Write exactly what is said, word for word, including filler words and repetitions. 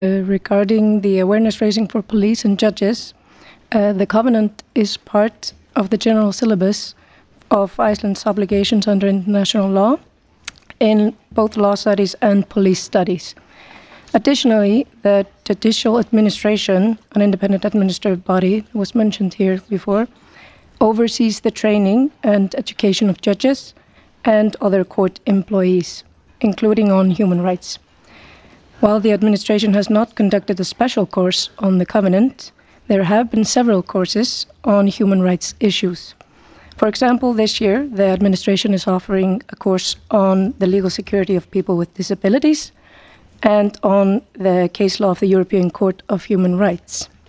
Uh, regarding the awareness raising for police and judges, uh, the Covenant is part of the general syllabus of Iceland's obligations under international law in both law studies and police studies. Additionally, the Judicial Administration, an independent administrative body, was mentioned here before, oversees the training and education of judges and other court employees, including on human rights. While the administration has not conducted a special course on the Covenant, there have been several courses on human rights issues. For example, this year, the administration is offering a course on the legal security of people with disabilities and on the case law of the European Court of Human Rights.